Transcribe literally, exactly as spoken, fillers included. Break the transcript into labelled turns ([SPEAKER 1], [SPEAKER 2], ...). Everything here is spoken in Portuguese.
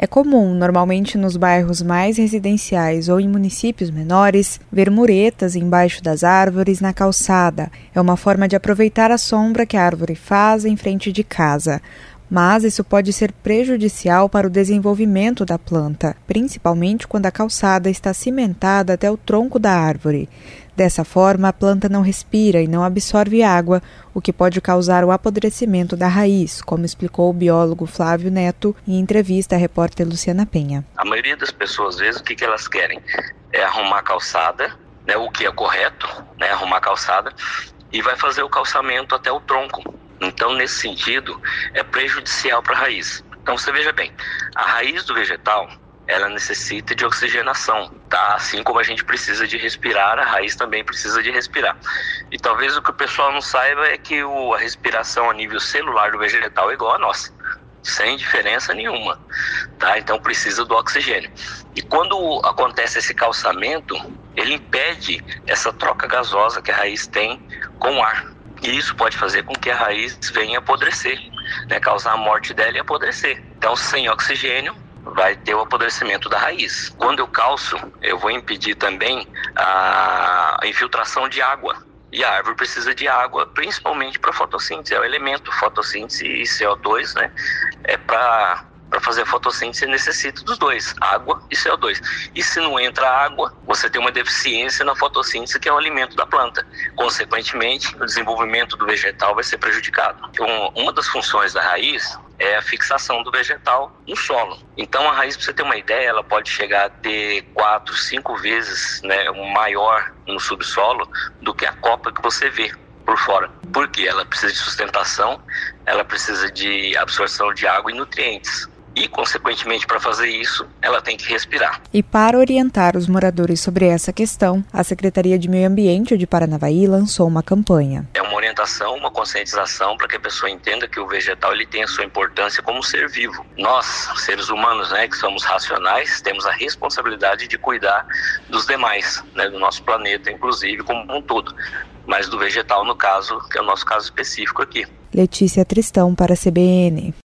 [SPEAKER 1] É comum, normalmente nos bairros mais residenciais ou em municípios menores, ver muretas embaixo das árvores na calçada. É uma forma de aproveitar a sombra que a árvore faz em frente de casa. Mas isso pode ser prejudicial para o desenvolvimento da planta, principalmente quando a calçada está cimentada até o tronco da árvore. Dessa forma, a planta não respira e não absorve água, o que pode causar o apodrecimento da raiz, como explicou o biólogo Flávio Neto em entrevista à repórter Luciana Penha.
[SPEAKER 2] A maioria das pessoas, às vezes, o que, que elas querem? É arrumar a calçada, né, o que é correto, né, arrumar a calçada, e vai fazer o calçamento até o tronco. Então, nesse sentido, é prejudicial para a raiz. Então, você veja bem, a raiz do vegetal, ela necessita de oxigenação, tá? Assim como a gente precisa de respirar, a raiz também precisa de respirar. E talvez o que o pessoal não saiba é que o, a respiração a nível celular do vegetal é igual a nossa, sem diferença nenhuma, tá? Então precisa do oxigênio. E quando acontece esse calçamento, ele impede essa troca gasosa que a raiz tem com o ar. E isso pode fazer com que a raiz venha apodrecer, né? Causar a morte dela e apodrecer. Então, sem oxigênio, vai ter o apodrecimento da raiz. Quando eu calço, eu vou impedir também a infiltração de água. E a árvore precisa de água, principalmente para fotossíntese. É o elemento fotossíntese e C O dois, né? É para para fazer a fotossíntese necessita dos dois, água e C O dois. E se não entra água, você tem uma deficiência na fotossíntese, que é o alimento da planta. Consequentemente, o desenvolvimento do vegetal vai ser prejudicado. Então, uma das funções da raiz é a fixação do vegetal no solo. Então, a raiz, para você ter uma ideia, ela pode chegar a ter quatro, cinco vezes, né, maior no subsolo do que a copa que você vê por fora. Porque ela precisa de sustentação, ela precisa de absorção de água e nutrientes. E, consequentemente, para fazer isso, ela tem que respirar.
[SPEAKER 1] E para orientar os moradores sobre essa questão, a Secretaria de Meio Ambiente de Paranavaí lançou uma campanha.
[SPEAKER 2] É uma orientação, uma conscientização para que a pessoa entenda que o vegetal ele tem a sua importância como ser vivo. Nós, seres humanos, né, que somos racionais, temos a responsabilidade de cuidar dos demais, né, do nosso planeta, inclusive, como um todo. Mas do vegetal, no caso, que é o nosso caso específico aqui.
[SPEAKER 1] Letícia Tristão para a C B N.